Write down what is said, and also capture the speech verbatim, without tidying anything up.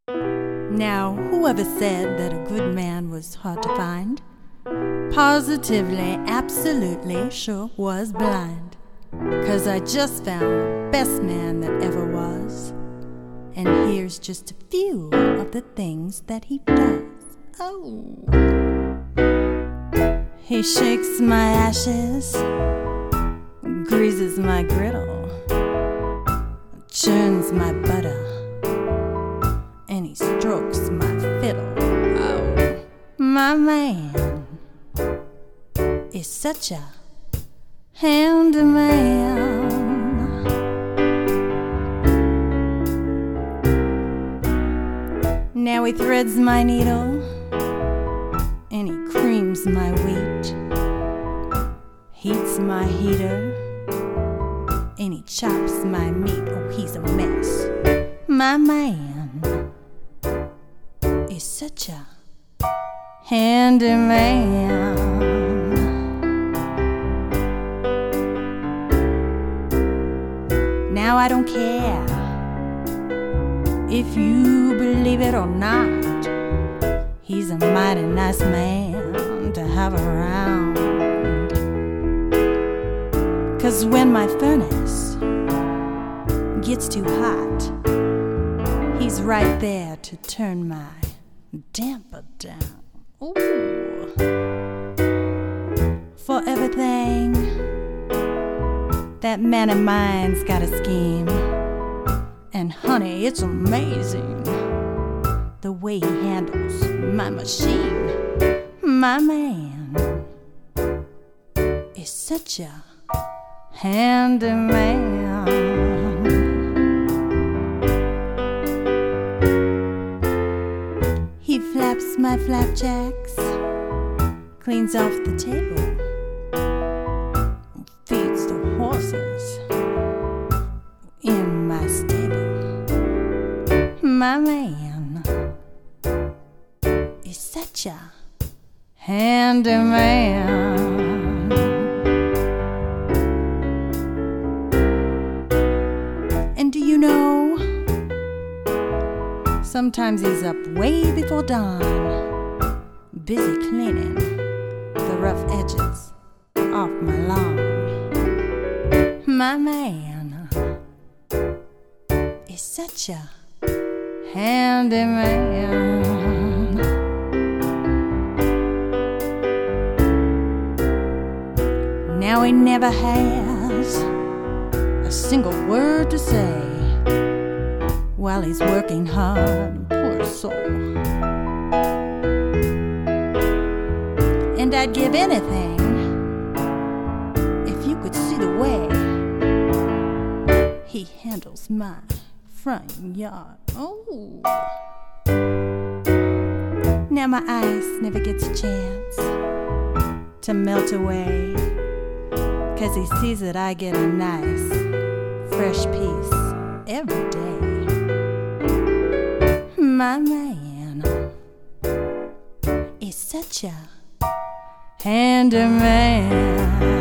Now, whoever said that a good man was hard to find, positively, absolutely sure was blind. 'Cause I just found the best man that ever was. And here's just a few of the things that he does. Oh, he shakes my ashes, greases my griddle, churns my butter, and he strokes my fiddle. Oh, my man is such a handyman. Now he threads my needle, and he creams my wheat, heats my heater, and he chops my meat. Oh, he's a mess. My man is such a handyman. Now I don't care if you believe it or not, he's a mighty nice man to have around. 'Cause when my furnace gets too hot, he's right there to turn my damper down. Ooh. For everything, that man of mine's got a scheme. And honey, it's amazing the way he handles my machine. My man is such a handyman. He flaps my flapjacks, cleans off the table, feeds the horses in my stable. My man is such a handyman. And do you know, sometimes he's up way before dawn, busy cleaning the rough edges off my lawn. My man is such a handyman. Now he never has a single word to say while he's working hard, poor soul. And I'd give anything if you could see the way he handles my front yard. Oh, now my ice never gets a chance to melt away, 'cause he sees that I get a nice fresh piece every day. My man is such a handyman.